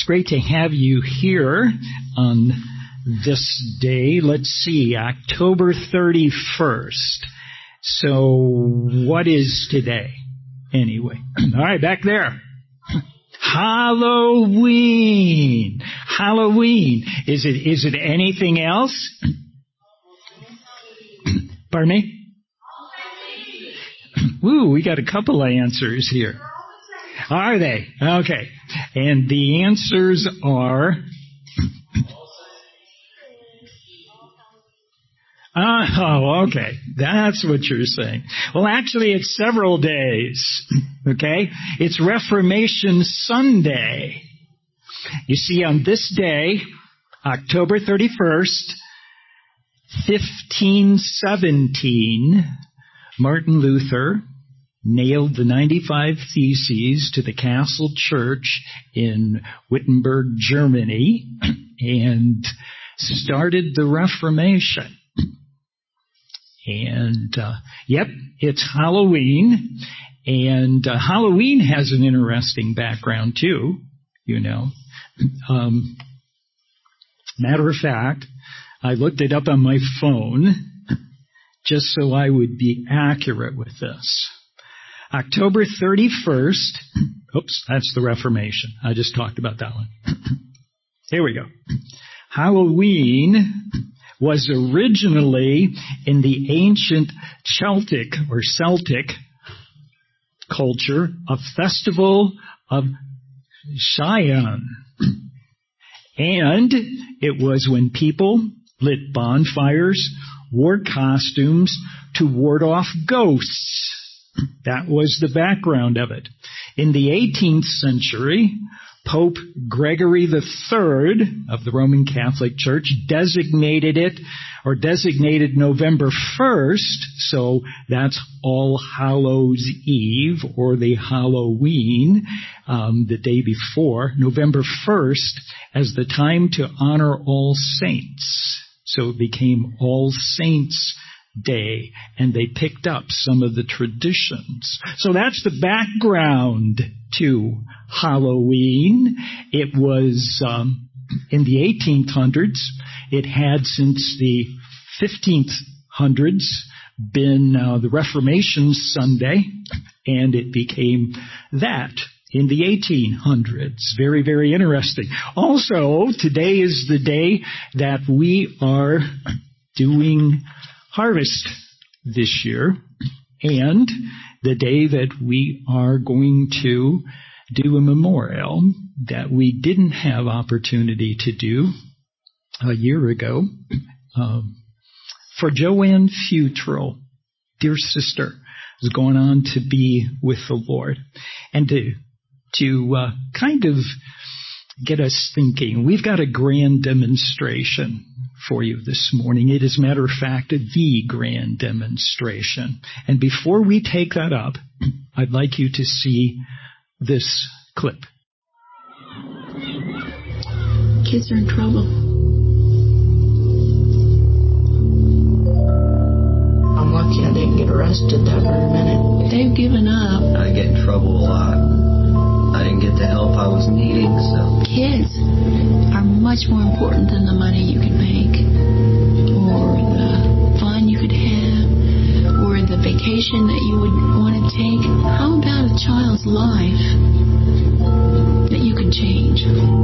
great to have you here on this day. Let's see, October 31st. So what is today? Anyway. All right, back there. Halloween. Halloween. Is it anything else? Pardon me? Woo, we got a couple of answers here. Are they? Okay. And the answers are... Oh, okay. That's what you're saying. Well, actually, it's several days. Okay? It's Reformation Sunday. You see, on this day, October 31st, 1517, Martin Luther nailed the 95 Theses to the Castle Church in Wittenberg, Germany, and started the Reformation. And, it's Halloween. And Halloween has an interesting background, too, you know. Matter of fact, I looked it up on my phone just so I would be accurate with this. October 31st, oops, that's the Reformation. I just talked about that one. Here we go. Halloween was originally in the ancient Celtic culture a festival of Samhain. And it was when people lit bonfires, wore costumes to ward off ghosts. That was the background of it. In the 18th century, Pope Gregory III of the Roman Catholic Church designated November 1st, so that's All Hallows Eve, or the Halloween, the day before, November 1st, as the time to honor all saints. So it became All Saints Day, and they picked up some of the traditions. So that's the background to Halloween. It was in the 1800s. It had since the 1500s been the Reformation Sunday, and it became that in the 1800s. Very, very interesting. Also, today is the day that we are doing harvest this year, and the day that we are going to do a memorial that we didn't have opportunity to do a year ago for Joanne Futrell, dear sister, is going on to be with the Lord. And to kind of get us thinking, we've got a grand demonstration for you this morning. It is, matter of fact, the grand demonstration. And before we take that up, I'd like you to see this clip. Kids are in trouble. I'm lucky I didn't get arrested that very minute. They've given up. I get in trouble a lot. I didn't get the help I was needing, so... Kids are much more important than the money you can make, or the fun you could have, or the vacation that you would want to take. How about a child's life that you could change?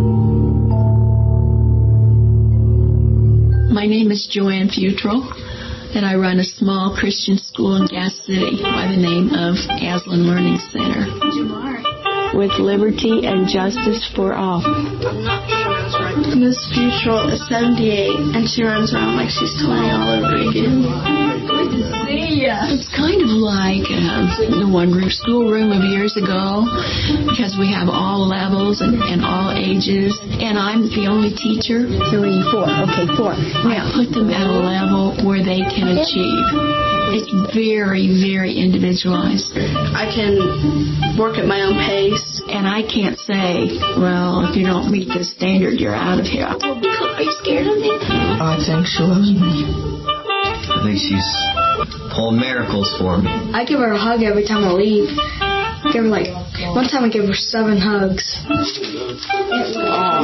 My name is Joanne Futrell, and I run a small Christian school in Gas City by the name of Aslan Learning Center. With liberty and justice for all. Miss Futrell is 78, and she runs around like she's 20 all over again. Good to see ya. It's kind of like the one-room schoolroom of years ago, because we have all levels and all ages, and I'm the only teacher. 3, 4. Okay, 4. Now, I put them at a level where they can achieve. It's very, very individualized. I can work at my own pace. And I can't say, well, if you don't meet this standard, you're out of here. Are you scared of me? I think she loves me. I think she's pulling miracles for me. I give her a hug every time I leave. Give her one time I gave her 7 hugs. Oh,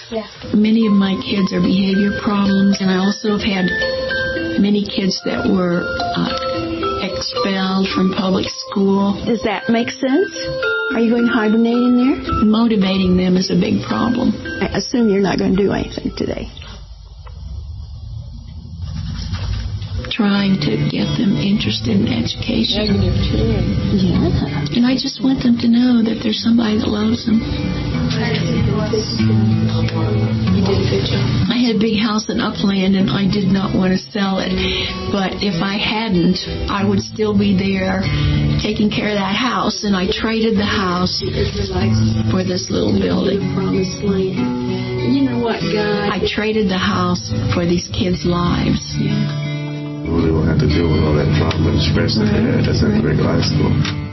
Many of my kids are behavior problems, and I also have had many kids that were expelled from public school. Does that make sense? Are you going to hibernate in there? Motivating them is a big problem. I assume you're not going to do anything today. Trying to get them interested in education. Yeah. And I just want them to know that there's somebody that loves them. You did a good job. I had a big house in Upland, and I did not want to sell it. But if I hadn't, I would still be there taking care of that house. And I traded the house for this little building. Promised land. You know what, God? I traded the house for these kids' lives. Really won't have to deal with all that trauma and stress that they had that's at the regular high school.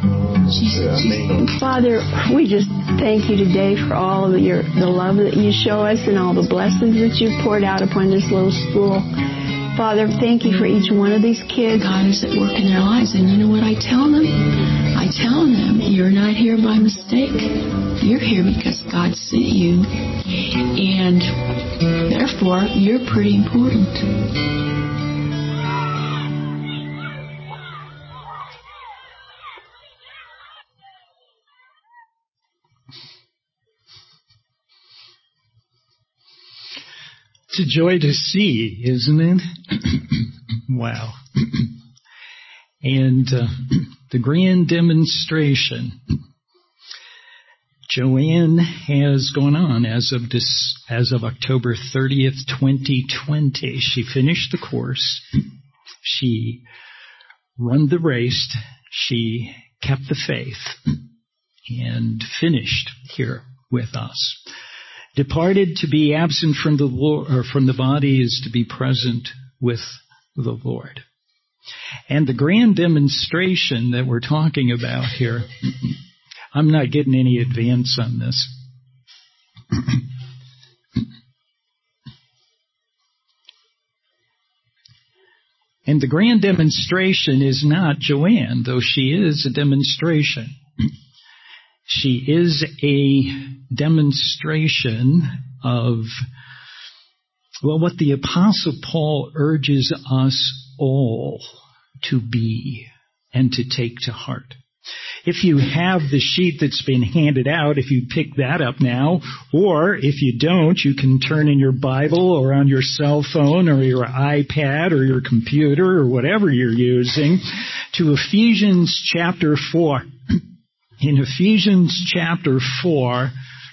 Father, we just thank you today for all of the love that you show us and all the blessings that you've poured out upon this little school. Father, thank you for each one of these kids. God is at work in their lives, and you know what I tell them? I tell them, you're not here by mistake. You're here because God sent you, and therefore, you're pretty important. It's a joy to see, isn't it? Wow. And the grand demonstration Joanne has gone on as of October 30th, 2020. She finished the course. She run the race. She kept the faith and finished here with us. Departed to be absent from the Lord, or from the body is to be present with the Lord. And the grand demonstration that we're talking about here, I'm not getting any advance on this. And the grand demonstration is not Joanne, though she is a demonstration. She is a demonstration of, well, what the Apostle Paul urges us all to be and to take to heart. If you have the sheet that's been handed out, if you pick that up now, or if you don't, you can turn in your Bible or on your cell phone or your iPad or your computer or whatever you're using to Ephesians chapter 4. In Ephesians chapter 4,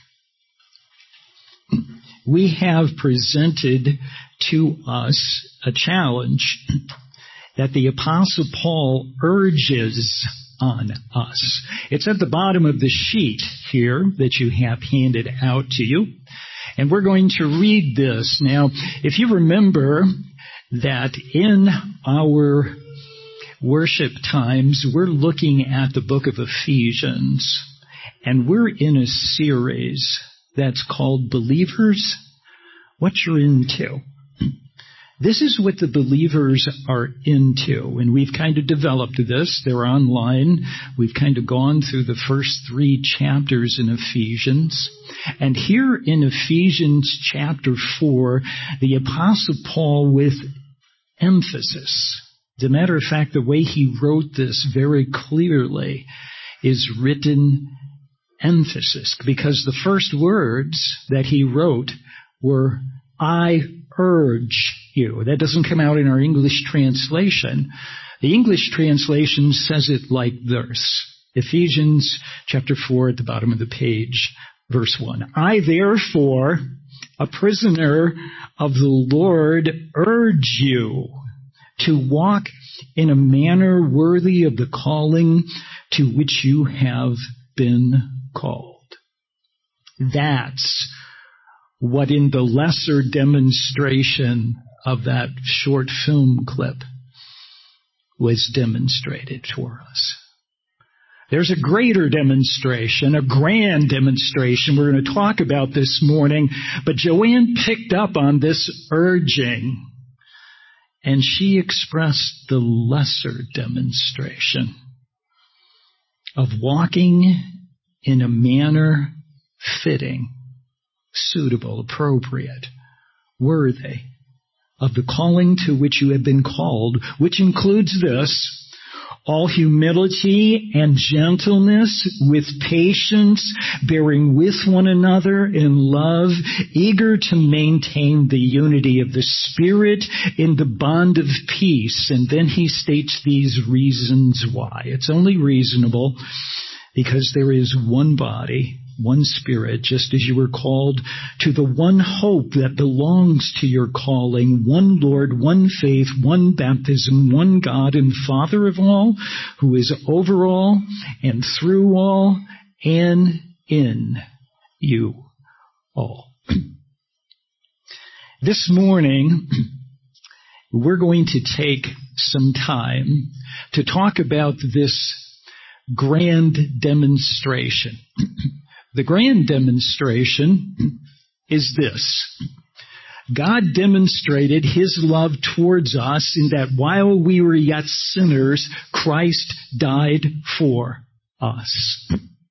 we have presented to us a challenge that the Apostle Paul urges on us. It's at the bottom of the sheet here that you have handed out to you. And we're going to read this. Now, if you remember that in our worship times, we're looking at the book of Ephesians, and we're in a series that's called Believers, What You're Into. This is what the believers are into, and we've kind of developed this. They're online. We've kind of gone through the first 3 chapters in Ephesians. And here in Ephesians chapter 4, the Apostle Paul, with emphasis, as a matter of fact, the way he wrote this very clearly is written emphasis, because the first words that he wrote were, I urge you. That doesn't come out in our English translation. The English translation says it like this. Ephesians chapter 4 at the bottom of the page, verse 1. I therefore, a prisoner of the Lord, urge you to walk in a manner worthy of the calling to which you have been called. That's what in the lesser demonstration of that short film clip was demonstrated for us. There's a greater demonstration, a grand demonstration we're going to talk about this morning, but Joanne picked up on this urging, and she expressed the lesser demonstration of walking in a manner fitting suitable, appropriate, worthy of the calling to which you have been called, which includes this: all humility and gentleness, with patience, bearing with one another in love, eager to maintain the unity of the Spirit in the bond of peace. And then he states these reasons why. It's only reasonable because there is one body, one Spirit, just as you were called to the one hope that belongs to your calling, one Lord, one faith, one baptism, one God and Father of all, who is over all and through all and in you all. This morning, we're going to take some time to talk about this grand demonstration. The grand demonstration is this: God demonstrated His love towards us in that while we were yet sinners, Christ died for us.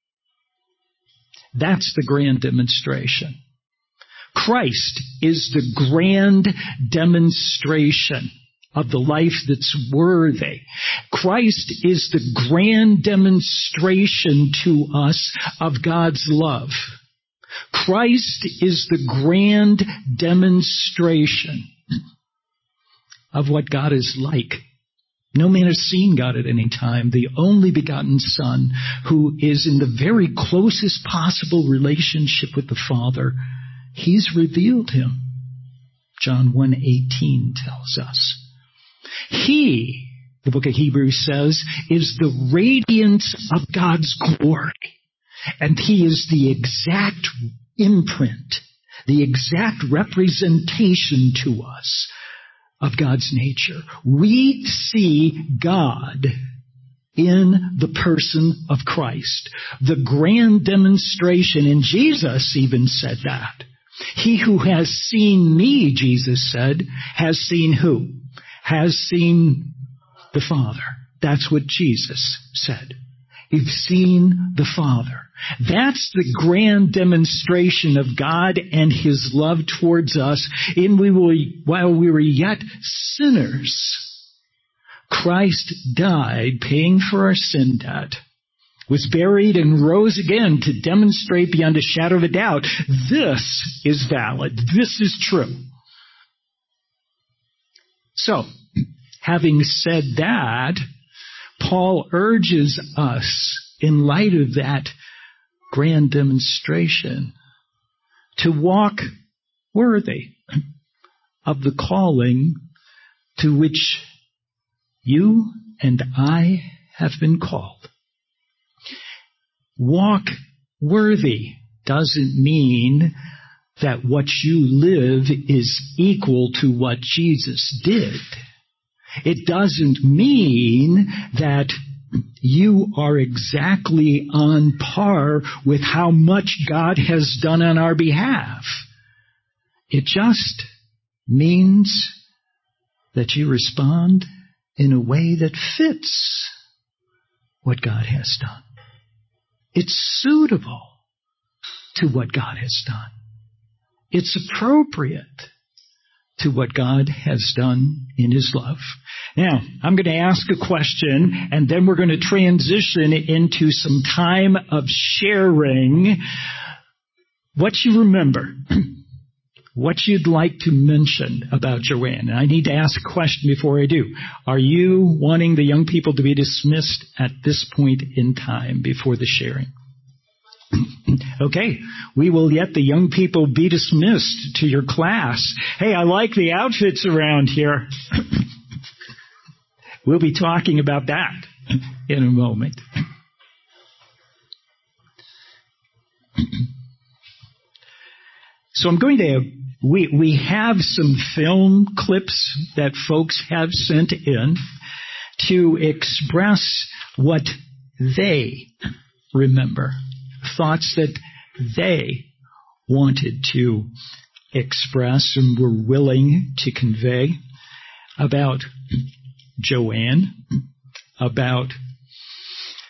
That's the grand demonstration. Christ is the grand demonstration of the life that's worthy. Christ is the grand demonstration to us of God's love. Christ is the grand demonstration of what God is like. No man has seen God at any time. The only begotten Son, who is in the very closest possible relationship with the Father, He's revealed Him. John 1:18 tells us. He, the book of Hebrews says, is the radiance of God's glory. And He is the exact imprint, the exact representation to us of God's nature. We see God in the person of Christ. The grand demonstration, and Jesus even said that. He who has seen me, Jesus said, has seen who? Has seen the Father. That's what Jesus said. You've seen the Father. That's the grand demonstration of God and His love towards us. While we were yet sinners, Christ died, paying for our sin debt, was buried, and rose again to demonstrate beyond a shadow of a doubt, this is valid. This is true. So, having said that, Paul urges us, in light of that grand demonstration, to walk worthy of the calling to which you and I have been called. Walk worthy doesn't mean that what you live is equal to what Jesus did. It doesn't mean that you are exactly on par with how much God has done on our behalf. It just means that you respond in a way that fits what God has done. It's suitable to what God has done. It's appropriate to what God has done in His love. Now, I'm going to ask a question, and then we're going to transition into some time of sharing what you remember, what you'd like to mention about Joanne. And I need to ask a question before I do. Are you wanting the young people to be dismissed at this point in time before the sharing? Okay, we will let the young people be dismissed to your class. Hey, I like the outfits around here. We'll be talking about that in a moment. So I'm going to, we have some film clips that folks have sent in to express what they remember, thoughts that they wanted to express and were willing to convey about Joanne, about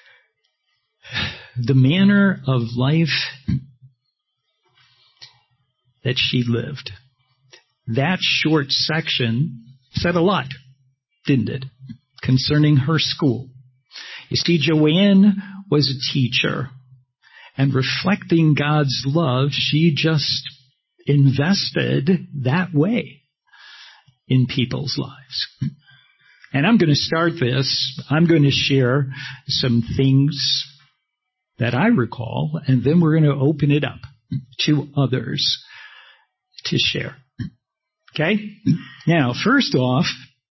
the manner of life that she lived. That short section said a lot, didn't it, concerning her school. You see, Joanne was a teacher, and reflecting God's love, she just invested that way in people's lives. And I'm going to start this. I'm going to share some things that I recall, and then we're going to open it up to others to share. Okay? Now, first off,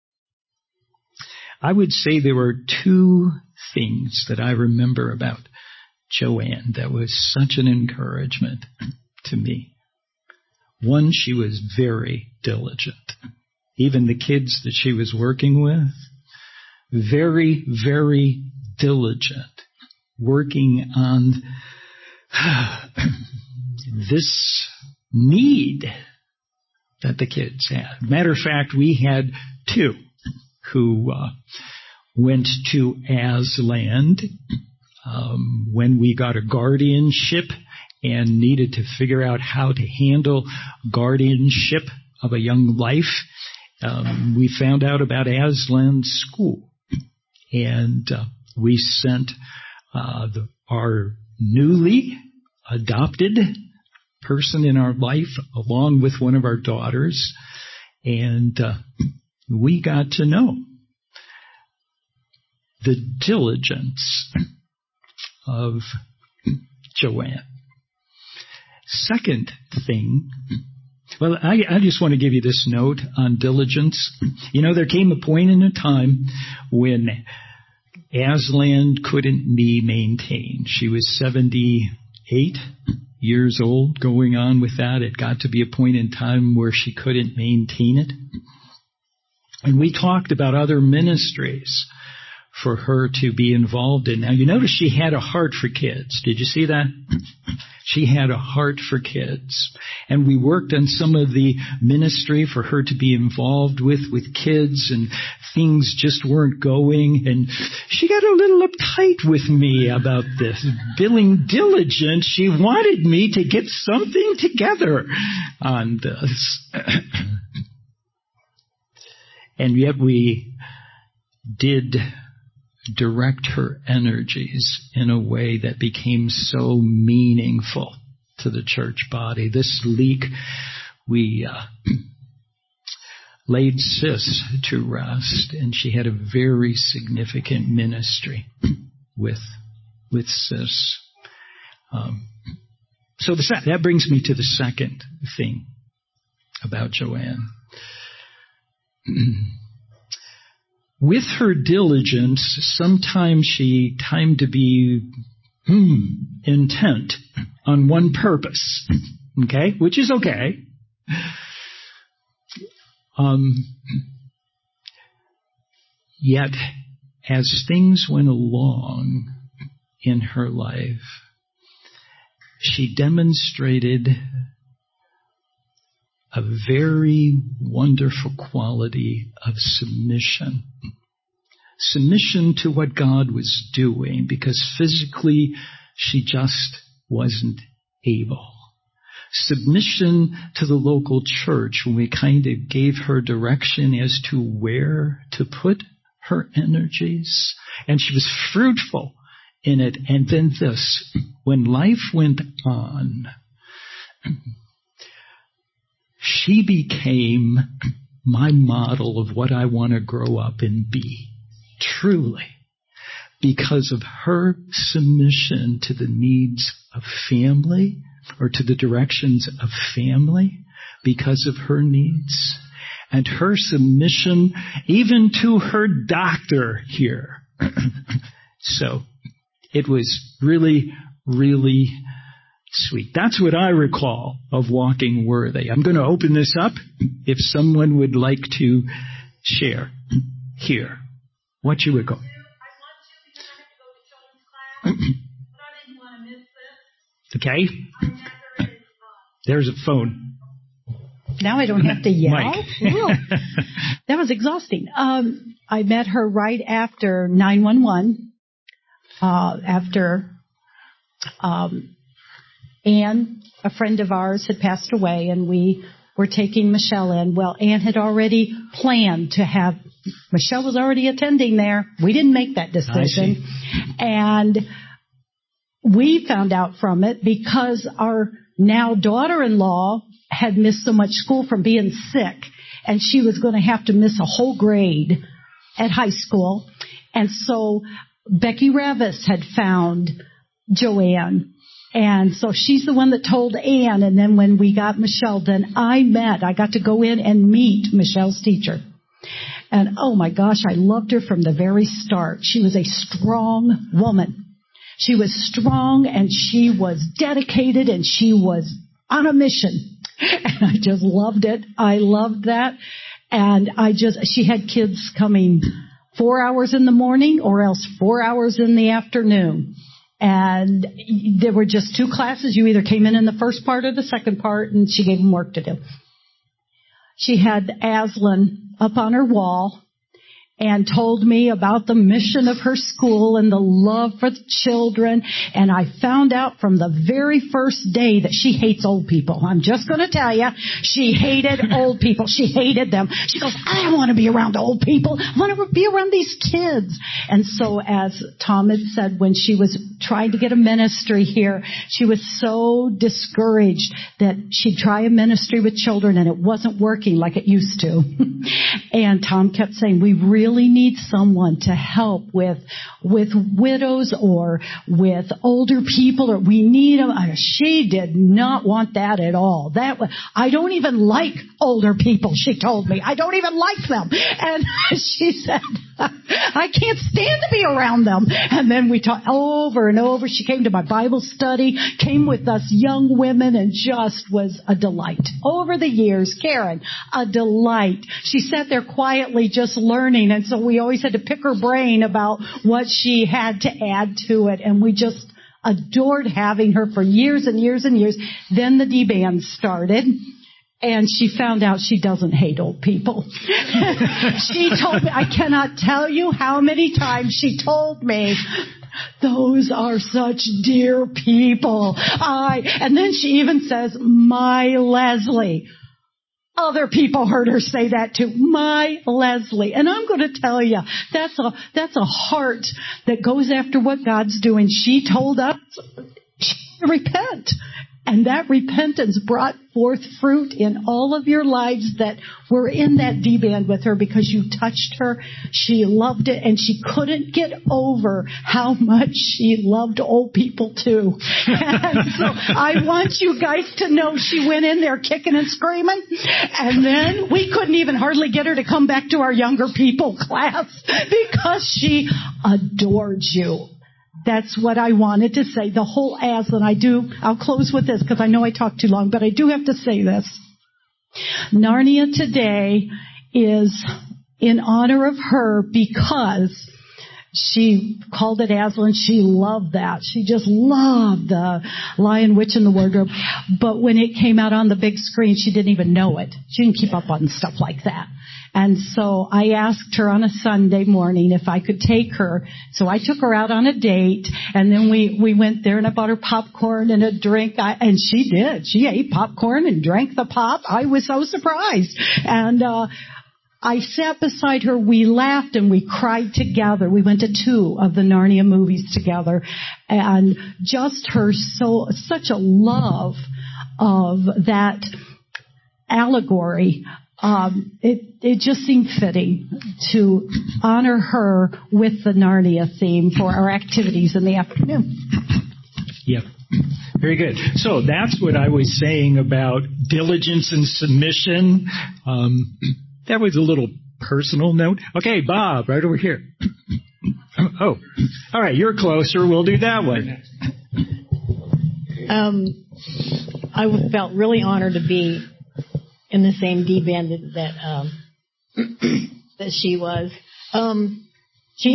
I would say there were two things that I remember about Joanne that was such an encouragement to me. One, she was very diligent. Even the kids that she was working with, very, very diligent, working on this need that the kids had. Matter of fact, we had two who went to Aslan when we got a guardianship and needed to figure out how to handle guardianship of a young life. We found out about Aslan's school, and we sent our newly adopted person in our life along with one of our daughters, and we got to know the diligence of Joanne. Second thing, well, I just want to give you this note on diligence. You know, there came a point in a time when Aslan couldn't be maintained. She was 78 years old, going on with that. It got to be a point in time where she couldn't maintain it. And we talked about other ministries for her to be involved in. Now, you notice she had a heart for kids. Did you see that? She had a heart for kids. And we worked on some of the ministry for her to be involved with kids, and things just weren't going. And she got a little uptight with me about this. Being diligent, she wanted me to get something together on this. And yet we did direct her energies in a way that became so meaningful to the church body. This week, we laid Sis to rest, and she had a very significant ministry with Sis. So that brings me to the second thing about Joanne. With her diligence, sometimes she timed to be intent on one purpose, okay, which is okay. Yet, as things went along in her life, she demonstrated a very wonderful quality of submission. Submission to what God was doing, because physically she just wasn't able. Submission to the local church when we kind of gave her direction as to where to put her energies. And she was fruitful in it. And then this, when life went on, she became my model of what I want to grow up and be, truly, because of her submission to the needs of family, or to the directions of family, because of her needs, and her submission even to her doctor here. So it was really, really sweet. That's what I recall of Walking Worthy. I'm going to open this up if someone would like to share here what you would go. I want to, because I have to go to children's class, but I didn't want to miss this. Okay. There's a phone. Now I don't have to yell. Mike. That was exhausting. I met her right after 911, after Anne a friend of ours had passed away, and we were taking Michelle in. Well, Ann had already planned to have, Michelle was already attending there. We didn't make that decision. And we found out from it because our now daughter-in-law had missed so much school from being sick, and she was going to have to miss a whole grade at high school. And so Becky Ravis had found Joanne. And so she's the one that told Ann. And then when we got Michelle, then I got to go in and meet Michelle's teacher. And oh my gosh, I loved her from the very start. She was a strong woman. She was strong and she was dedicated and she was on a mission. And I just loved it. I loved that. And she had kids coming 4 hours in the morning or else 4 hours in the afternoon. And there were just 2 classes. You either came in the first part or the second part, and she gave them work to do. She had Aslan up on her wall and told me about the mission of her school and the love for the children. And I found out from the very first day that she hates old people. I'm just going to tell you, she hated old people. She hated them. She goes, I don't want to be around old people. I want to be around these kids. And so as Tom had said, when she was trying to get a ministry here, she was so discouraged that she'd try a ministry with children and it wasn't working like it used to. And Tom kept saying, we really need someone to help with widows or with older people, or we need them. She did not want that at all. I don't even like older people, she told me. I don't even like them. And she said, I can't stand to be around them. And then we talked over and over. She came to my Bible study, came with us young women, and just was a delight. Over the years, Karen, a delight. She sat there quietly just learning, and so we always had to pick her brain about what she had to add to it, and we just adored having her for years and years and years. Then the D-Band started. And she found out she doesn't hate old people. She told me, I cannot tell you how many times she told me, those are such dear people. And then she even says, my Leslie. Other people heard her say that too. My Leslie. And I'm going to tell you, that's a heart that goes after what God's doing. She told us, repent. And that repentance brought forth fruit in all of your lives that were in that D-Band with her because you touched her. She loved it, and she couldn't get over how much she loved old people too. And so I want you guys to know she went in there kicking and screaming, and then we couldn't even hardly get her to come back to our younger people class because she adored you. That's what I wanted to say. The whole Aslan, I'll close with this because I know I talked too long, but I do have to say this. Narnia today is in honor of her because she called it Aslan. She loved that. She just loved the Lion, Witch, and the Wardrobe. But when it came out on the big screen, she didn't even know it. She didn't keep up on stuff like that. And so I asked her on a Sunday morning if I could take her. So I took her out on a date, and then we went there, and I bought her popcorn and a drink. And she did. She ate popcorn and drank the pop. I was so surprised. And I sat beside her. We laughed and we cried together. We went to 2 of the Narnia movies together. And just such a love of that allegory. It just seemed fitting to honor her with the Narnia theme for our activities in the afternoon. Yep. Very good. So that's what I was saying about diligence and submission. That was a little personal note. Okay, Bob, right over here. Oh, all right, you're closer. We'll do that one. I felt really honored to be in the same D-Band that she was. She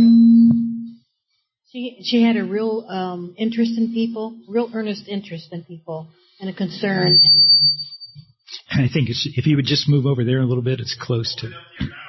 had a real interest in people, real earnest interest in people, and a concern. I think if you would just move over there a little bit, it's close to.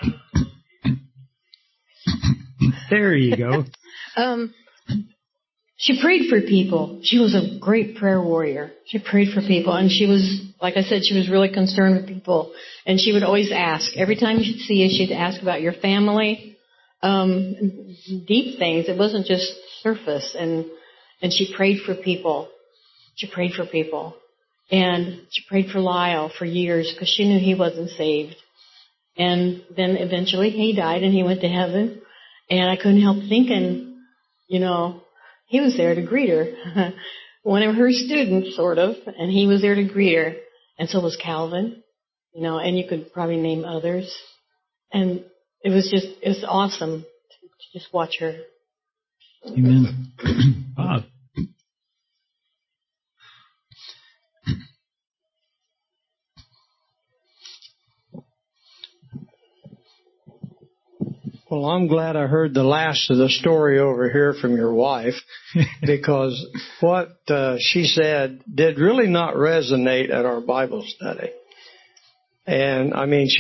There you go. she prayed for people. She was a great prayer warrior. She prayed for people, and she was, like I said, she was really concerned with people. And she would always ask. Every time she'd see you, she'd ask about your family, deep things. It wasn't just surface. And she prayed for people. She prayed for people. And she prayed for Lyle for years because she knew he wasn't saved. And then eventually he died and he went to heaven. And I couldn't help thinking, he was there to greet her. One of her students, sort of, and he was there to greet her. And so was Calvin, and you could probably name others. And it was awesome to just watch her. Amen. Bob. Well, I'm glad I heard the last of the story over here from your wife, because what she said did really not resonate at our Bible study. And,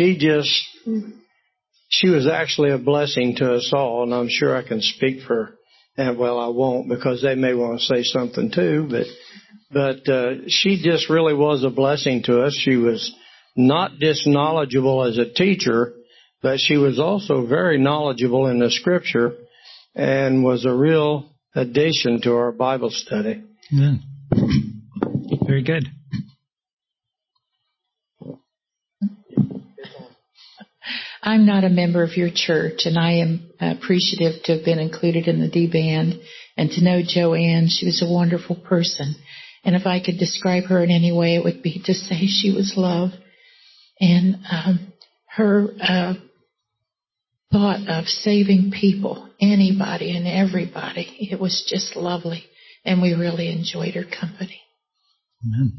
she was actually a blessing to us all, and I'm sure I can speak for, and well, I won't, because they may want to say something too, but she just really was a blessing to us. She was not just knowledgeable as a teacher, but she was also very knowledgeable in the Scripture and was a real addition to our Bible study. Yeah. Very good. I'm not a member of your church, and I am appreciative to have been included in the D band and to know Joanne. She was a wonderful person. And if I could describe her in any way, it would be to say she was love. And her thought of saving people, anybody and everybody, it was just lovely. And we really enjoyed her company. Amen.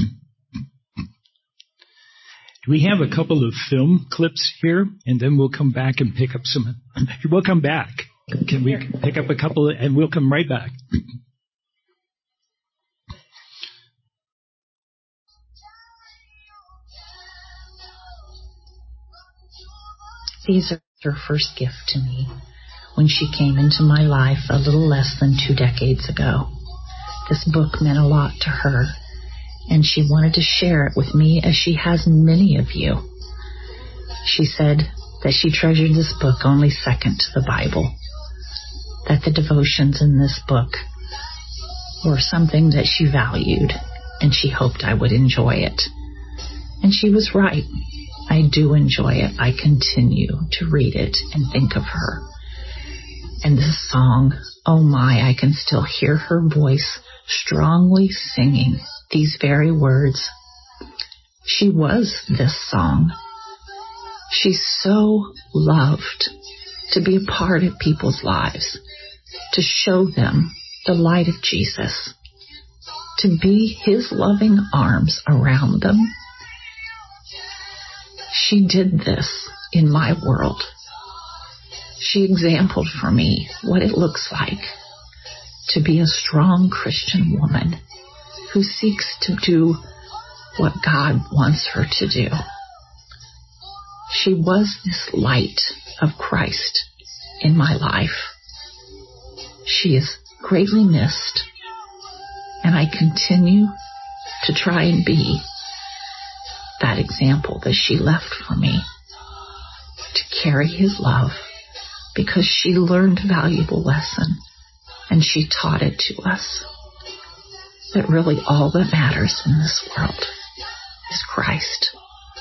Do we have a couple of film clips here? And then we'll come back and pick up some. We'll come back. Can we pick up a couple and we'll come right back? These are her first gift to me when she came into my life a little less than 2 decades ago. This book meant a lot to her, and she wanted to share it with me as she has many of you. She said that she treasured this book only second to the Bible, that the devotions in this book were something that she valued, and she hoped I would enjoy it. And she was right. I do enjoy it. I continue to read it and think of her. And this song, oh my, I can still hear her voice strongly singing these very words. She was this song. She so loved to be a part of people's lives, to show them the light of Jesus, to be his loving arms around them. She did this in my world. She exampled for me what it looks like to be a strong Christian woman who seeks to do what God wants her to do. She was this light of Christ in my life. She is greatly missed, and I continue to try and be that example that she left for me, to carry his love, because she learned a valuable lesson and she taught it to us. That really all that matters in this world is Christ.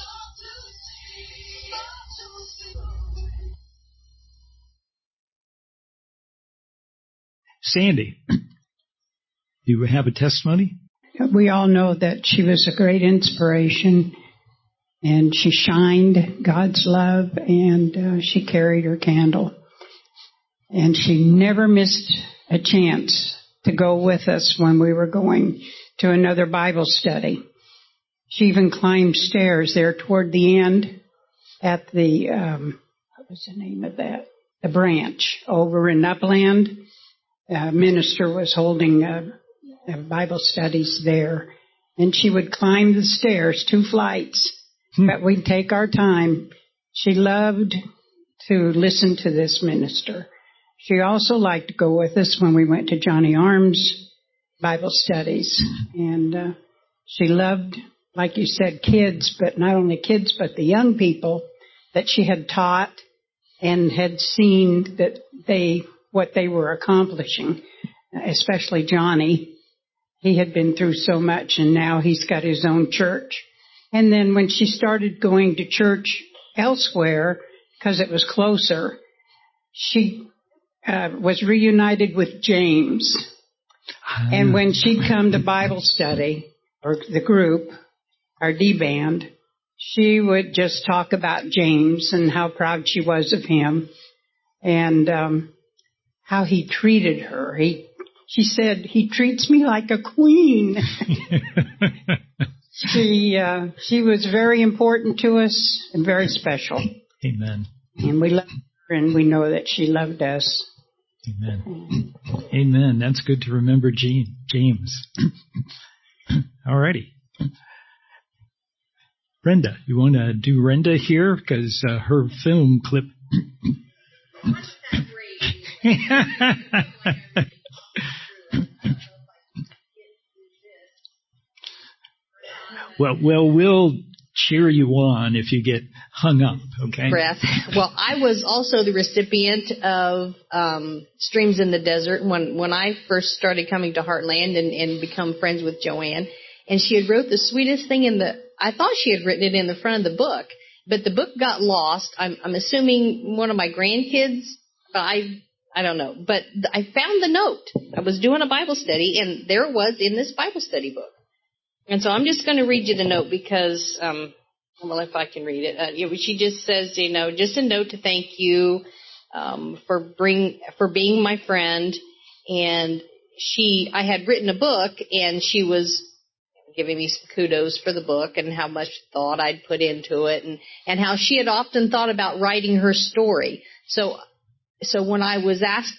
Sandy, do you have a testimony? We all know that she was a great inspiration, and she shined God's love, and she carried her candle. And she never missed a chance to go with us when we were going to another Bible study. She even climbed stairs there toward the end at the, what was the name of that? The branch over in Upland. A minister was holding Bible studies there, and she would climb the stairs, 2 flights, but we'd take our time. She loved to listen to this minister. She also liked to go with us when we went to Johnny Arms Bible studies. And she loved, like you said, kids, but not only kids, but the young people that she had taught and had seen that what they were accomplishing, especially Johnny. He had been through so much, and now he's got his own church. And then when she started going to church elsewhere, because it was closer, she was reunited with James. And when she'd come to Bible study, or the group, our D-band, she would just talk about James and how proud she was of him and how he treated her. She said, he treats me like a queen. She was very important to us and very special. Amen. And we loved her, and we know that she loved us. Amen. Amen. That's good to remember, James. All righty. Brenda, you want to do Brenda here? Because her film clip... Well, we'll cheer you on if you get hung up, okay? Breath. Well, I was also the recipient of Streams in the Desert when I first started coming to Heartland and become friends with Joanne. And she had wrote the sweetest thing I thought she had written it in the front of the book, but the book got lost. I'm assuming one of my grandkids, I don't know. But I found the note. I was doing a Bible study, and there it was in this Bible study book. And so I'm just going to read you the note because, well, if I can read it. She just says, just a note to thank you for being my friend. And I had written a book, and she was giving me some kudos for the book and how much thought I'd put into it and how she had often thought about writing her story. So when I was asked,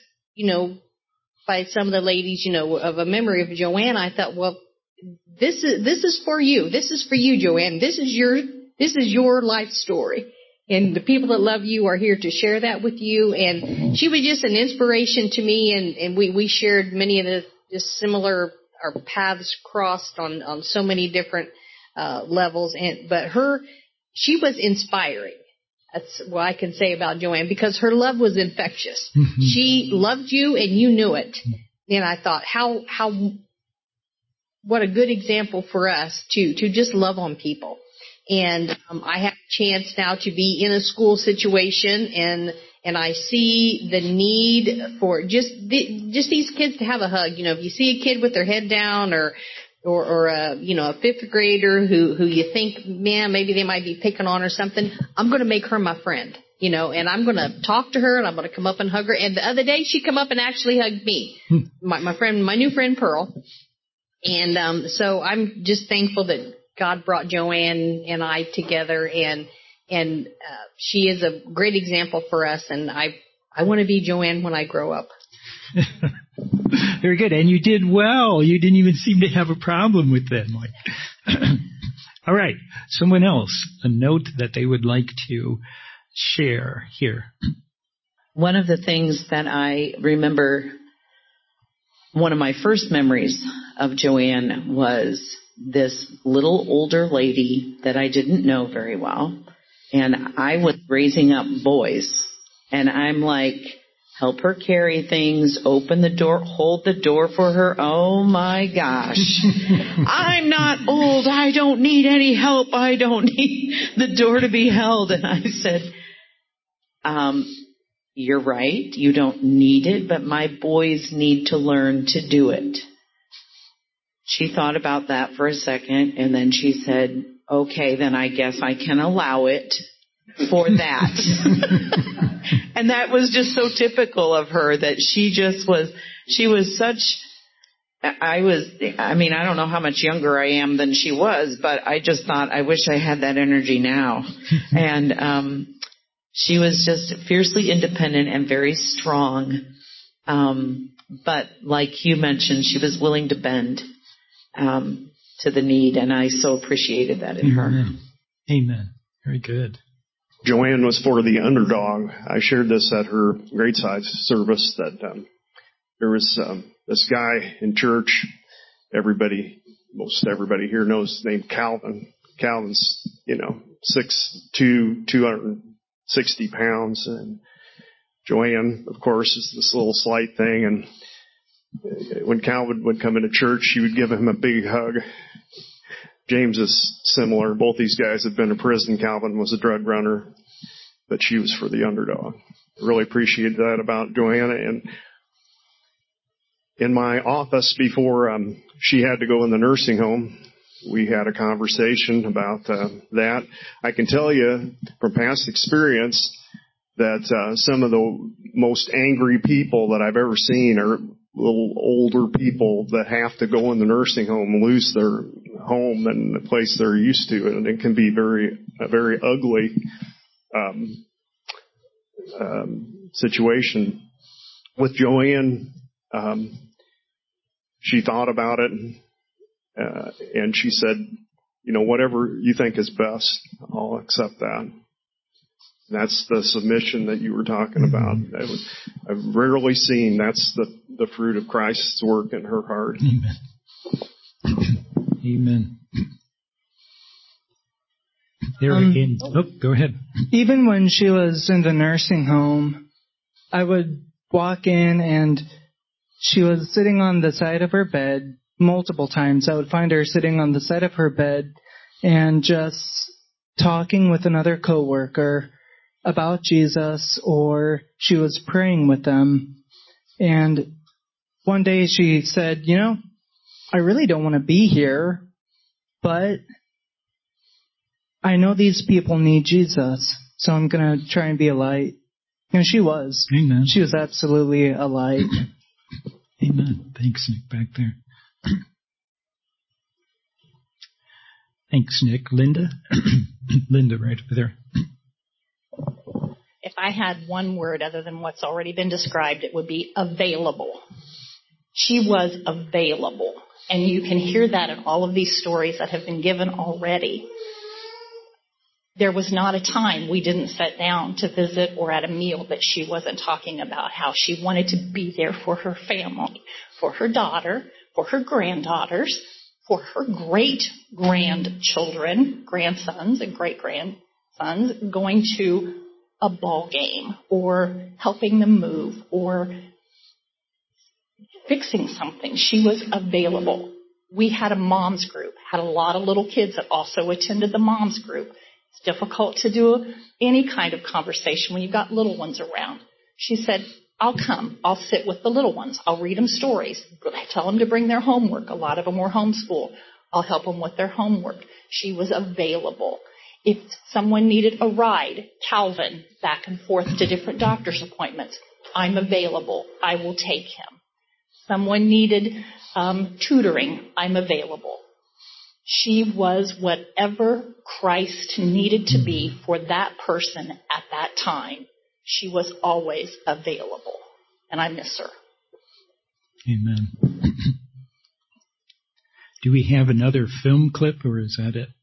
by some of the ladies, of a memory of Joanne, I thought, well, this is for you. This is for you, Joanne. This is your life story. And the people that love you are here to share that with you. And she was just an inspiration to me, and we shared many of the just similar, our paths crossed on so many different levels. But she was inspiring. That's what I can say about Joanne, because her love was infectious. Mm-hmm. She loved you, and you knew it. And I thought, what a good example for us to just love on people. And I have a chance now to be in a school situation, and I see the need for just these kids to have a hug. If you see a kid with their head down or a fifth grader who you think, man, maybe they might be picking on or something, I'm going to make her my friend, and I'm going to talk to her, and I'm going to come up and hug her. And the other day she come up and actually hugged me, my new friend Pearl. And so I'm just thankful that God brought Joanne and I together, and she is a great example for us, and I want to be Joanne when I grow up. Very good. And you did well. You didn't even seem to have a problem with that, Mike. All right. Someone else, a note that they would like to share here. One of the things that I remember, one of my first memories of Joanne was this little older lady that I didn't know very well. And I was raising up boys. And I'm like, help her carry things, open the door, hold the door for her. Oh, my gosh. I'm not old. I don't need any help. I don't need the door to be held. And I said, you're right. You don't need it, but my boys need to learn to do it. She thought about that for a second, and then she said, okay, then I guess I can allow it for that. And that was just so typical of her, that she was such, I don't know how much younger I am than she was, but I just thought, I wish I had that energy now. And she was just fiercely independent and very strong. But like you mentioned, she was willing to bend to the need, and I so appreciated that in her. Amen. Very good. Joanne was for the underdog. I shared this at her grade size service that there was this guy in church. Most everybody here knows named Calvin. Calvin's, 6'2", 260 pounds, and Joanne, of course, is this little slight thing. And when Calvin would come into church, she would give him a big hug. James is similar. Both these guys have been in prison. Calvin was a drug runner, but she was for the underdog. I really appreciated that about Joanna. And in my office before she had to go in the nursing home, we had a conversation about that. I can tell you from past experience that some of the most angry people that I've ever seen are little older people that have to go in the nursing home and lose their home and the place they're used to, and it can be a very ugly situation. With Joanne, she thought about it, and she said, whatever you think is best, I'll accept that. That's the submission that you were talking about. I've rarely seen that's the fruit of Christ's work in her heart. Amen. Amen. Go ahead. Even when she was in the nursing home, I would walk in and she was sitting on the side of her bed multiple times. I would find her sitting on the side of her bed and just talking with another coworker about Jesus, or she was praying with them. And one day she said, I really don't want to be here, but I know these people need Jesus, so I'm going to try and be a light. She was. Amen. She was absolutely a light. Amen. Thanks, Nick, back there. Thanks, Nick. Linda? Linda, right over there. If I had one word other than what's already been described, it would be available. She was available. And you can hear that in all of these stories that have been given already. There was not a time we didn't sit down to visit or at a meal that she wasn't talking about how she wanted to be there for her family, for her daughter, for her granddaughters, for her great-grandchildren, grandsons and great-grandsons, going to a ball game or helping them move or fixing something. She was available. We had a mom's group, had a lot of little kids that also attended the mom's group. It's difficult to do any kind of conversation when you've got little ones around. She said, I'll come. I'll sit with the little ones. I'll read them stories. I tell them to bring their homework. A lot of them were homeschooled. I'll help them with their homework. She was available. If someone needed a ride, Calvin, back and forth to different doctor's appointments, I'm available. I will take him. Someone needed tutoring, I'm available. She was whatever Christ needed to be for that person at that time. She was always available. And I miss her. Amen. Do we have another film clip, or is that it?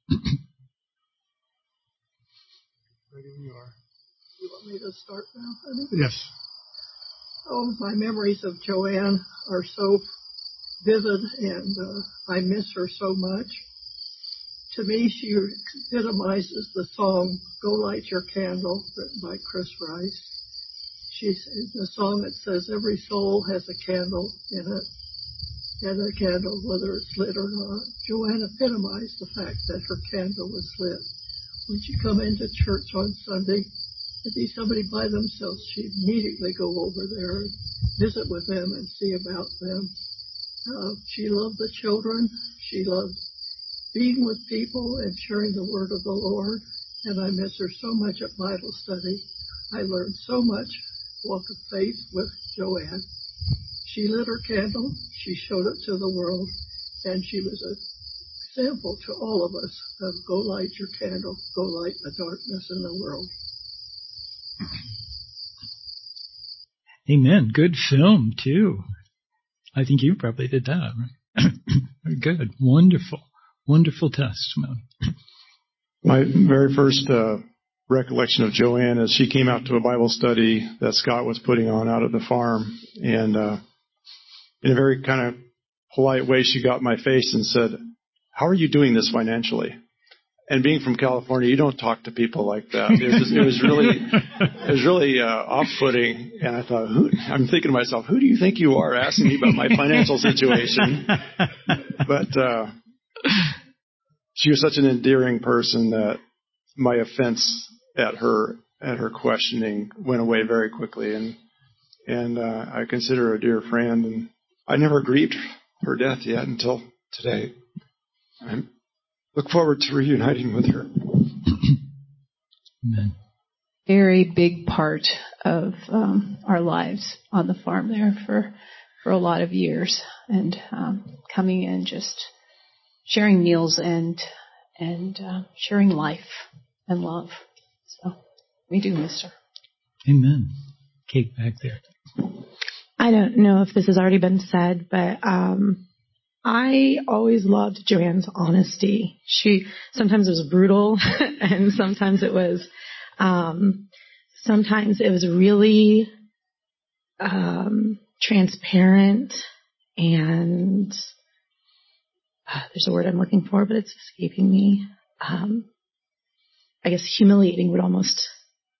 Ready when you are. You want me to start now, honey? Yes. Oh, my memories of Joanne are so vivid, and I miss her so much. To me, she epitomizes the song, Go Light Your Candle, written by Chris Rice. She's the song that says every soul has a candle in it, and a candle, whether it's lit or not. Joanne epitomized the fact that her candle was lit. When she come into church on Sunday, and see somebody by themselves, she'd immediately go over there and visit with them and see about them. She loved the children. She loved being with people and sharing the word of the Lord. And I miss her so much at Bible study. I learned so much walk of faith with Joanne. She lit her candle. She showed it to the world. And she was an example to all of us of go light your candle, go light the darkness in the world. Amen. Good film, too. I think you probably did that, right? Very good. Wonderful. Wonderful testimony. My very first recollection of Joanne is she came out to a Bible study that Scott was putting on out at the farm, and in a very kind of polite way, she got in my face and said, "How are you doing this financially?" And being from California, you don't talk to people like that. It was really off-putting. And I thought, I'm thinking to myself, who do you think you are asking me about my financial situation? But she was such an endearing person that my offense at her questioning went away very quickly. And I consider her a dear friend. And I never grieved her death yet until today. I look forward to reuniting with her. Amen. Very big part of our lives on the farm there for a lot of years, and coming in, just sharing meals and sharing life and love. So we do miss her. Amen. Kate back there. I don't know if this has already been said, but I always loved Joanne's honesty. Sometimes it was brutal, and sometimes it was really transparent, and there's a word I'm looking for, but it's escaping me. I guess humiliating would almost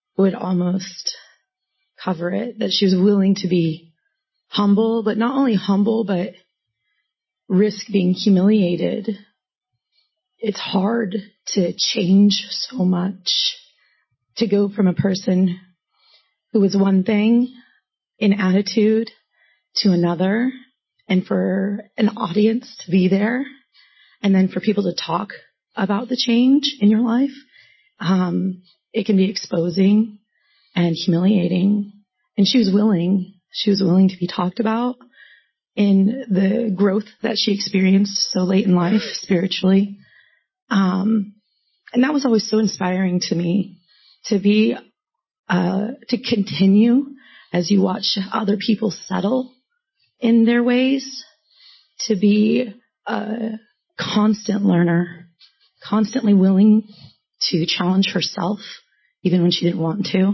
cover it. That she was willing to be humble, but not only humble, but risk being humiliated. It's hard to change so much, to go from a person who was one thing in attitude to another, and for an audience to be there, and then for people to talk about the change in your life. It can be exposing and humiliating. And she was willing to be talked about in the growth that she experienced so late in life spiritually. And that was always so inspiring to me, to continue as you watch other people settle in their ways, to be a constant learner, constantly willing to challenge herself, even when she didn't want to,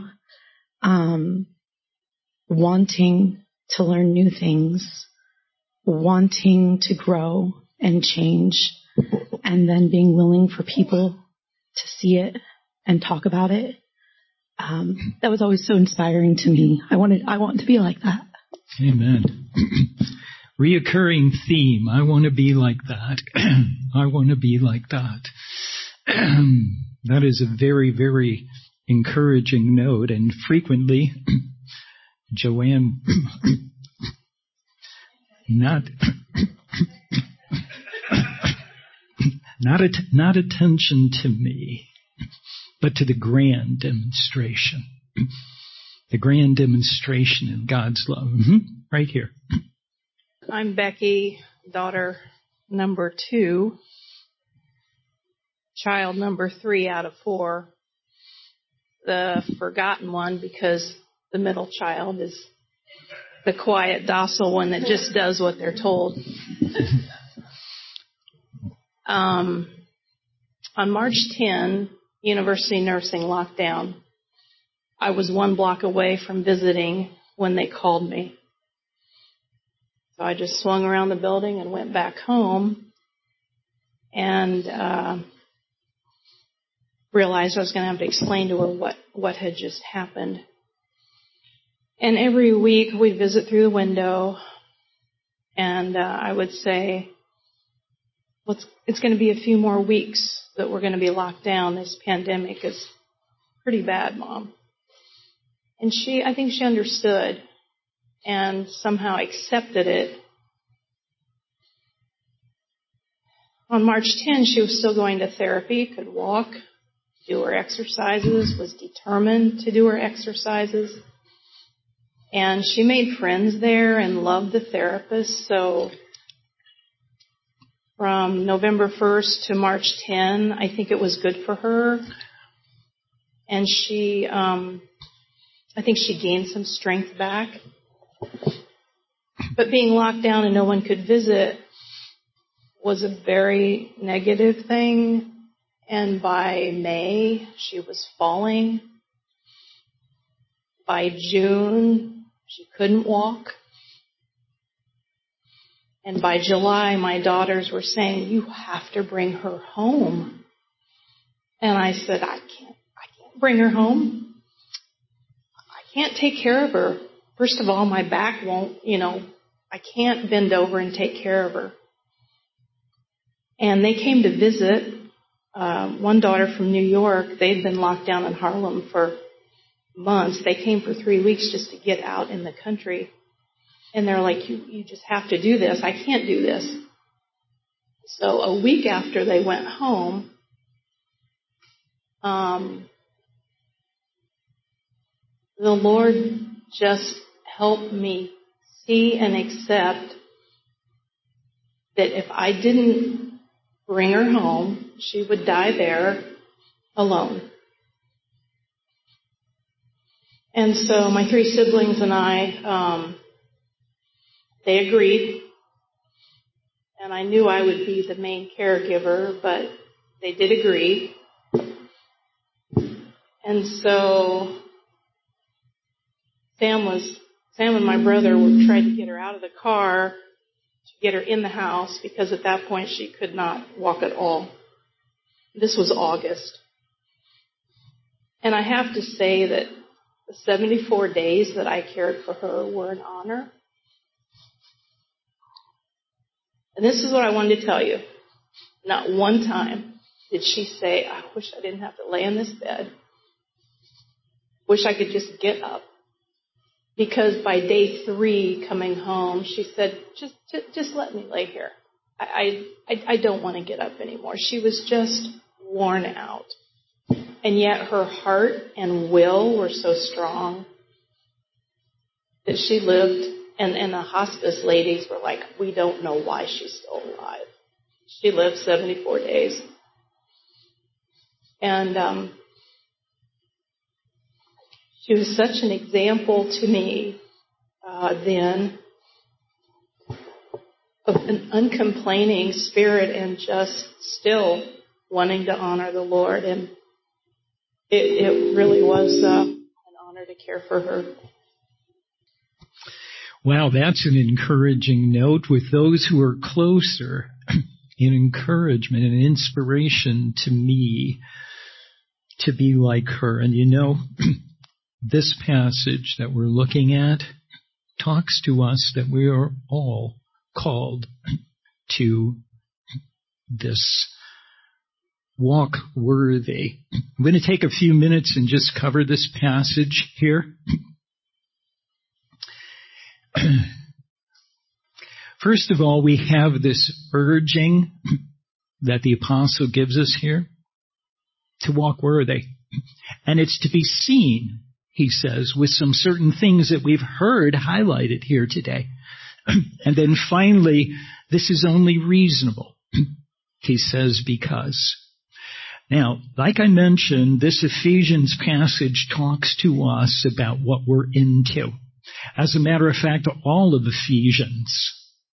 wanting to learn new things, wanting to grow and change, and then being willing for people to see it and talk about it. That was always so inspiring to me. I want to be like that. Amen. Reoccurring theme. I want to be like that. I want to be like that. That is a very, very encouraging note, and frequently Joanne not attention to me, but to the grand demonstration. The grand demonstration of God's love. Right here. I'm Becky, daughter number 2, child number 3 out of 4, the forgotten one, because the middle child is the quiet, docile one that just does what they're told. On March 10, University Nursing locked down. I was 1 block away from visiting when they called me. So I just swung around the building and went back home, and realized I was going to have to explain to her what had just happened. And every week we'd visit through the window, and I would say, it's going to be a few more weeks that we're going to be locked down. This pandemic is pretty bad, Mom. And I think she understood and somehow accepted it. On March 10, she was still going to therapy, could walk, do her exercises, was determined to do her exercises. And she made friends there and loved the therapist. So from November 1st to March 10, I think it was good for her. And I think she gained some strength back. But being locked down and no one could visit was a very negative thing. And by May, she was falling. By June, she couldn't walk. And by July, my daughters were saying, you have to bring her home. And I said, I can't bring her home. I can't take care of her. First of all, my back won't, I can't bend over and take care of her. And they came to visit. One daughter from New York, they'd been locked down in Harlem for months. They came for 3 weeks just to get out in the country. And they're like, you just have to do this. I can't do this. So a week after they went home, the Lord just helped me see and accept that if I didn't bring her home, she would die there alone. And so my 3 siblings and I, they agreed. And I knew I would be the main caregiver, but they did agree. And so Sam and my brother tried to get her out of the car to get her in the house because at that point she could not walk at all. This was August. And I have to say that the 74 days that I cared for her were an honor. And this is what I wanted to tell you. Not one time did she say, I wish I didn't have to lay in this bed. Wish I could just get up. Because by day 3 coming home, she said, just let me lay here. I don't want to get up anymore. She was just worn out. And yet her heart and will were so strong that she lived. And the hospice ladies were like, we don't know why she's still alive. She lived 74 days. And she was such an example to me then of an uncomplaining spirit and just still wanting to honor the Lord. And it really was an honor to care for her. Wow, that's an encouraging note with those who are closer, an encouragement and inspiration to me to be like her. And this passage that we're looking at talks to us that we are all called to this walk worthy. I'm going to take a few minutes and just cover this passage here. First of all, we have this urging that the apostle gives us here to walk worthy. And it's to be seen, he says, with some certain things that we've heard highlighted here today. And then finally, this is only reasonable, he says, because. Now, like I mentioned, this Ephesians passage talks to us about what we're into. As a matter of fact, all of Ephesians,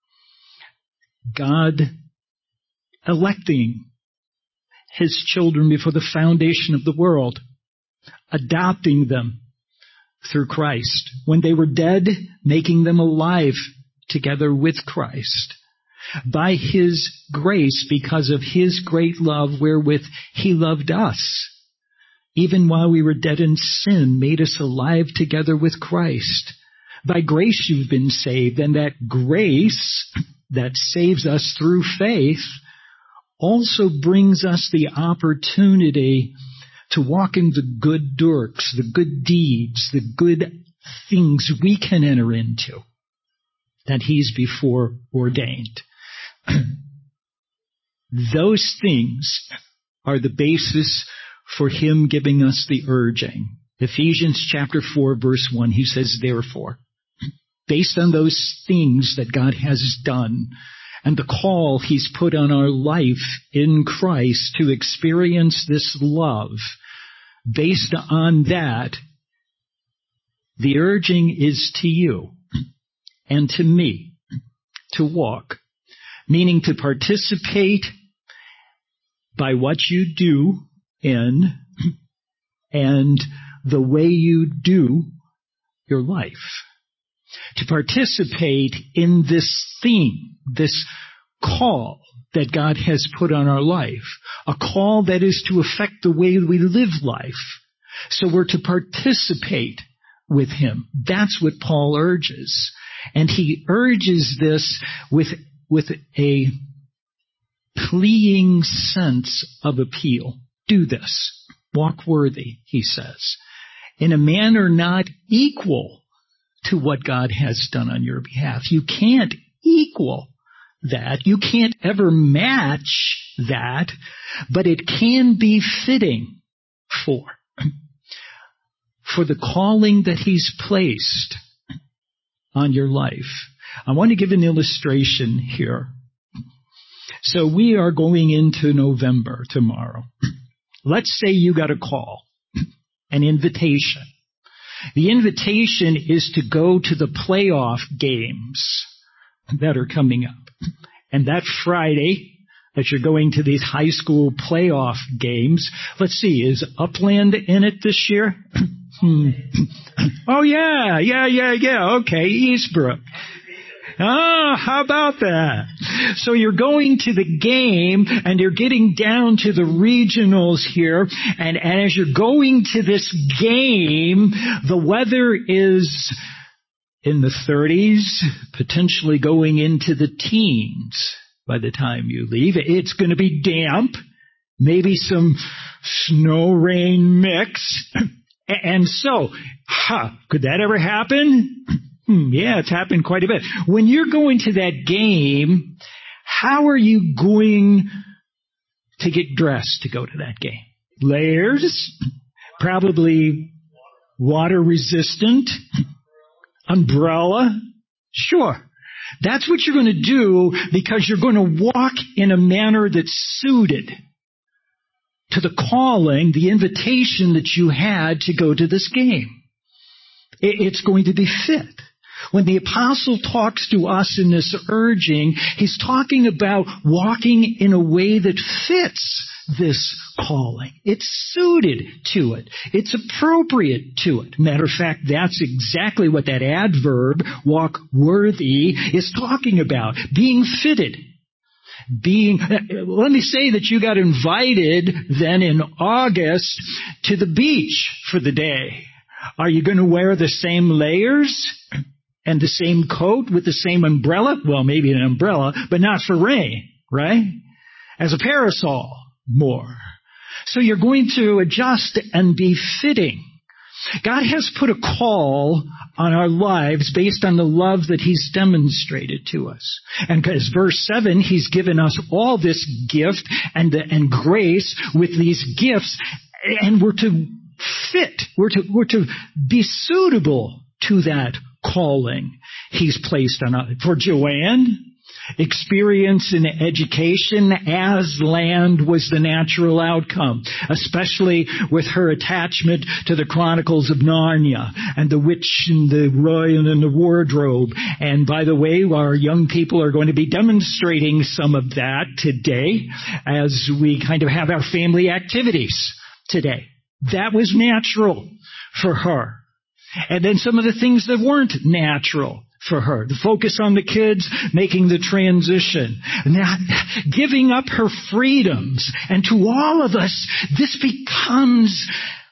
God electing his children before the foundation of the world, adopting them through Christ. When they were dead, making them alive together with Christ. By his grace, because of his great love wherewith he loved us. Even while we were dead in sin, made us alive together with Christ. By grace you've been saved, and that grace that saves us through faith also brings us the opportunity to walk in the good works, the good deeds, the good things we can enter into that he's before ordained. Those things are the basis for him giving us the urging. Ephesians chapter 4, verse 1, he says, therefore, based on those things that God has done and the call he's put on our life in Christ to experience this love, based on that, the urging is to you and to me to walk, meaning to participate, by what you do in and the way you do your life. To participate in this theme, this call that God has put on our life, a call that is to affect the way we live life. So we're to participate with Him. That's what Paul urges. And he urges this with a pleading sense of appeal. Do this. Walk worthy, he says, in a manner not equal to what God has done on your behalf. You can't equal that. You can't ever match that, but it can be fitting for the calling that He's placed on your life. I want to give an illustration here. So we are going into November tomorrow. Let's say you got a call, an invitation. The invitation is to go to the playoff games that are coming up. And that Friday that you're going to these high school playoff games, let's see, is Upland in it this year? Oh, yeah. Okay, Eastbrook. Ah, how about that? So you're going to the game and you're getting down to the regionals here. And as you're going to this game, the weather is in the 30s, potentially going into the teens by the time you leave. It's going to be damp, maybe some snow rain mix. And so, could that ever happen? Yeah, it's happened quite a bit. When you're going to that game, how are you going to get dressed to go to that game? Layers, probably water resistant, umbrella. Sure. That's what you're going to do because you're going to walk in a manner that's suited to the calling, the invitation that you had to go to this game. It's going to be fit. When the apostle talks to us in this urging, he's talking about walking in a way that fits this calling. It's suited to it. It's appropriate to it. Matter of fact, that's exactly what that adverb, walk worthy, is talking about. Being fitted. Let me say that you got invited then in August to the beach for the day. Are you going to wear the same layers and the same coat with the same umbrella? Well, maybe an umbrella, but not for rain, right? As a parasol, more. So you're going to adjust and be fitting. God has put a call on our lives based on the love that He's demonstrated to us. And as verse 7, He's given us all this gift and grace with these gifts, and we're to fit. We're to be suitable to that calling He's placed on us. For Joanne, experience in education as land was the natural outcome, especially with her attachment to the Chronicles of Narnia and the Witch and the Royal and the Wardrobe. And by the way, our young people are going to be demonstrating some of that today as we kind of have our family activities today. That was natural for her. And then some of the things that weren't natural for her. The focus on the kids, making the transition, not giving up her freedoms. And to all of us, this becomes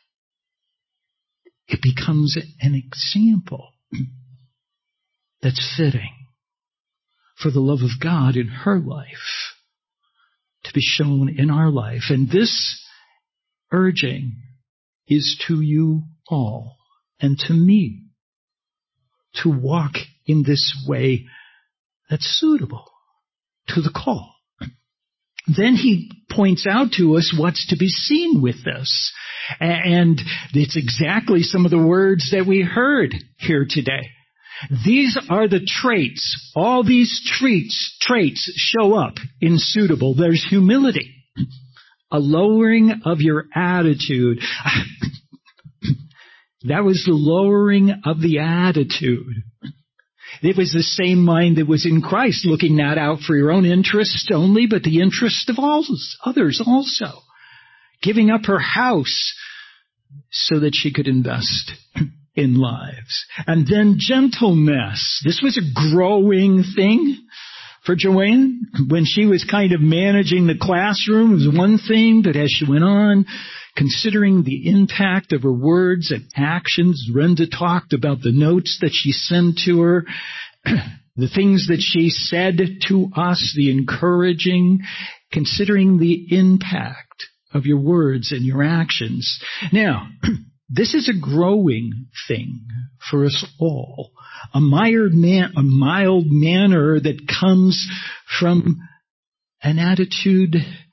an example that's fitting for the love of God in her life to be shown in our life. And this urging is to you all and to me to walk in this way that's suitable to the call. Then he points out to us what's to be seen with this. And it's exactly some of the words that we heard here today. These are the traits. All these traits show up in suitable. There's humility, a lowering of your attitude. That was the lowering of the attitude. it was the same mind that was in Christ, looking not out for your own interest only, but the interest of all others also. Giving up her house so that she could invest in lives. And then gentleness. This was a growing thing for Joanne. When she was kind of managing the classroom, it was one thing, but as she went on, considering the impact of her words and actions, Brenda talked about the notes that she sent to her, the things that she said to us, the encouraging, considering the impact of your words and your actions. Now, this is a growing thing for us all. A mild manner that comes from an attitude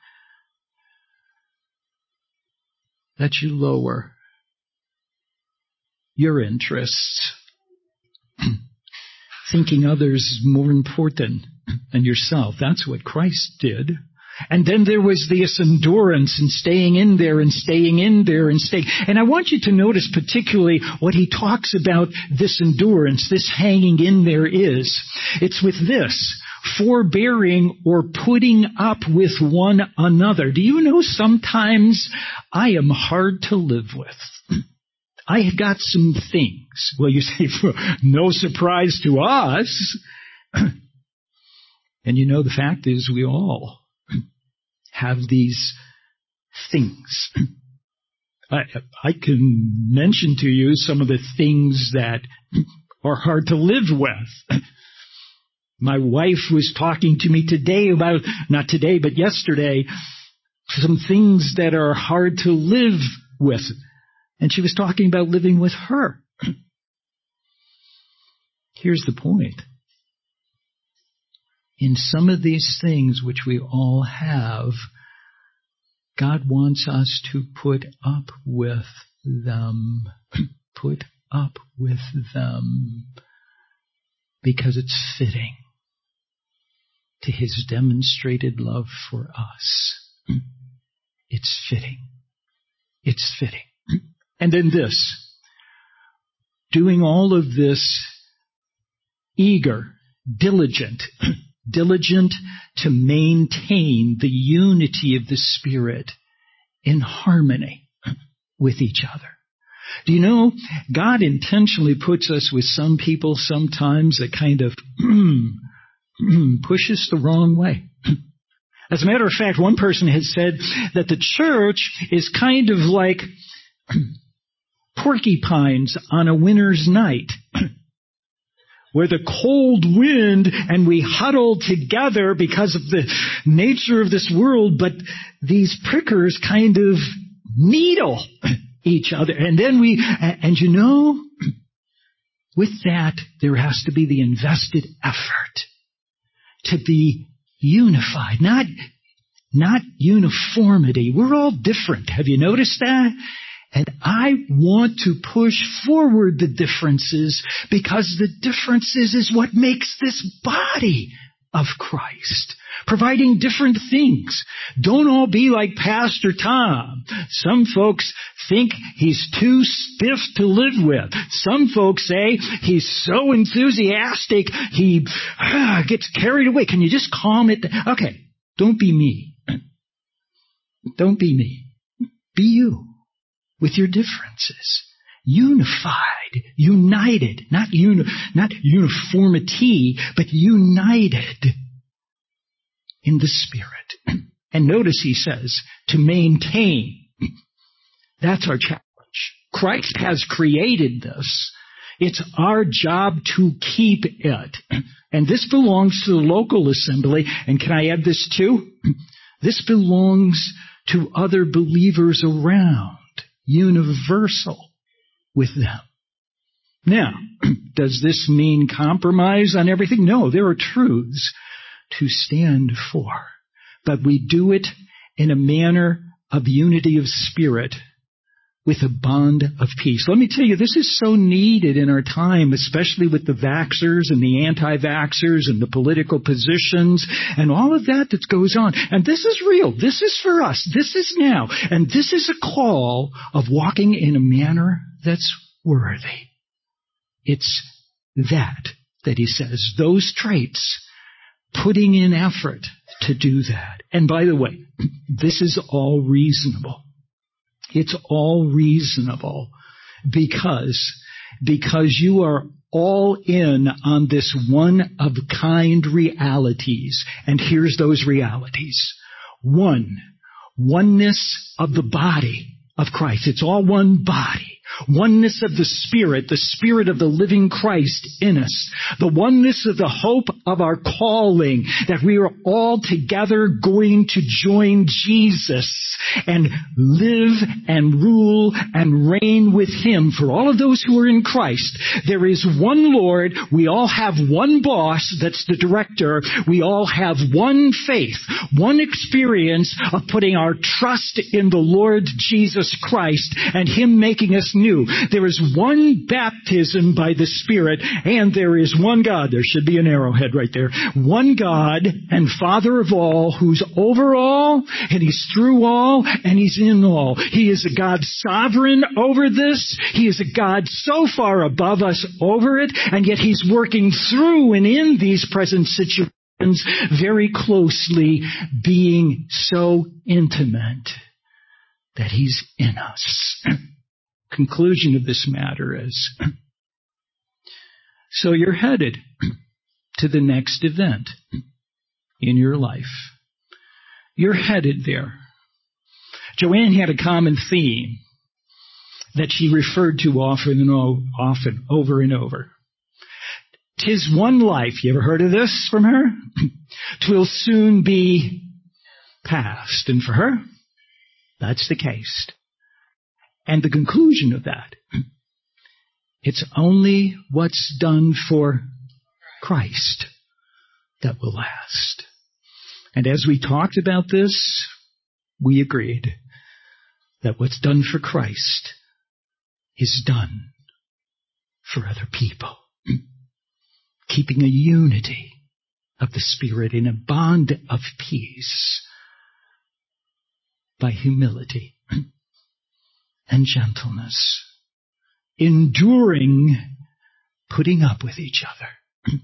that you lower your interests, thinking others more important than yourself. That's what Christ did. And then there was this endurance and staying in there and staying in there and staying. And I want you to notice particularly what he talks about this endurance, this hanging in there is. It's with this, forbearing or putting up with one another. Do you know sometimes I am hard to live with? I have got some things. Well, you say, no surprise to us. And you know, the fact is we all have these things. I can mention to you some of the things that are hard to live with. My wife was talking to me today about, not today, but yesterday, some things that are hard to live with. And she was talking about living with her. Here's the point. In some of these things which we all have, God wants us to put up with them. Put up with them. Because it's fitting to His demonstrated love for us. It's fitting. It's fitting. And then this. Doing all of this eager, diligent to maintain the unity of the Spirit in harmony with each other. Do you know, God intentionally puts us with some people sometimes that kind of push us the wrong way. As a matter of fact, one person has said that the church is kind of like porcupines on a winter's night. Where the cold wind and we huddle together because of the nature of this world, but these prickers kind of needle each other. And then and you know, with that, there has to be the invested effort to be unified, not uniformity. We're all different. Have you noticed that? And I want to push forward the differences because the differences is what makes this body of Christ. Providing different things. Don't all be like Pastor Tom. Some folks think he's too stiff to live with. Some folks say he's so enthusiastic he gets carried away. Can you just calm it down? Okay, don't be me. Don't be me. Be you. With your differences. Unified, united, not uniformity, but united in the Spirit. And notice he says, to maintain. That's our challenge. Christ has created this. It's our job to keep it. And this belongs to the local assembly. And can I add this too? This belongs to other believers around. Universal with them. Now, does this mean compromise on everything? No, there are truths to stand for. But we do it in a manner of unity of spirit with a bond of peace. Let me tell you, this is so needed in our time, especially with the vaxxers and the anti-vaxxers and the political positions and all of that goes on. And this is real. This is for us. This is now. And this is a call of walking in a manner that's worthy. It's that that he says. Those traits, putting in effort to do that. And by the way, this is all reasonable. It's all reasonable because you are all in on this one-of-kind realities. And here's those realities. One, oneness of the body of Christ. It's all one body. Oneness of the Spirit of the living Christ in us. The oneness of the hope of our calling, that we are all together going to join Jesus and live and rule and reign with Him. For all of those who are in Christ, there is one Lord. We all have one boss, that's the director. We all have one faith, one experience of putting our trust in the Lord Jesus Christ and Him making us new. There is one baptism by the Spirit, and there is one God. There should be an arrowhead right there. One God and Father of all, who's over all, and He's through all, and He's in all. He is a God sovereign over this. He is a God so far above us over it, and yet He's working through and in these present situations very closely, being so intimate that He's in us. Conclusion of this matter is, so you're headed to the next event in your life. You're headed there. Joanne had a common theme that she referred to often, over and over. 'Tis one life. You ever heard of this from her? 'Twill soon be past. And for her, that's the case. And the conclusion of that, it's only what's done for Christ that will last. And as we talked about this, we agreed that what's done for Christ is done for other people. Keeping a unity of the Spirit in a bond of peace by humility and gentleness, enduring, putting up with each other,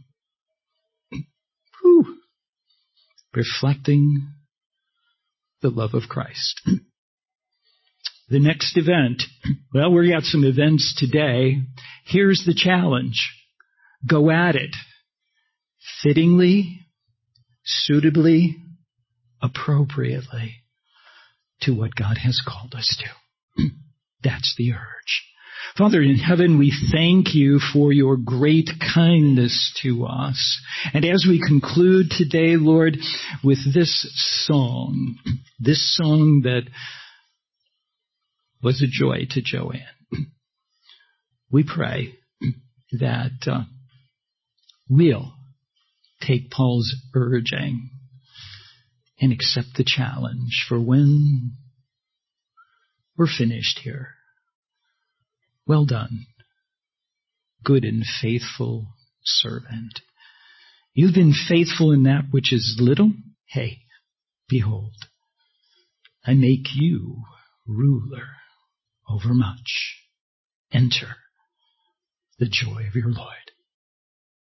reflecting the love of Christ. The next event, well, we got some events today. Here's the challenge. Go at it fittingly, suitably, appropriately to what God has called us to. That's the urge. Father in heaven, we thank You for Your great kindness to us. And as we conclude today, Lord, with this song that was a joy to Joanne, we pray that we'll take Paul's urging and accept the challenge for when we're finished here. Well done, good and faithful servant. You've been faithful in that which is little. Hey, behold, I make you ruler over much. Enter the joy of your Lord.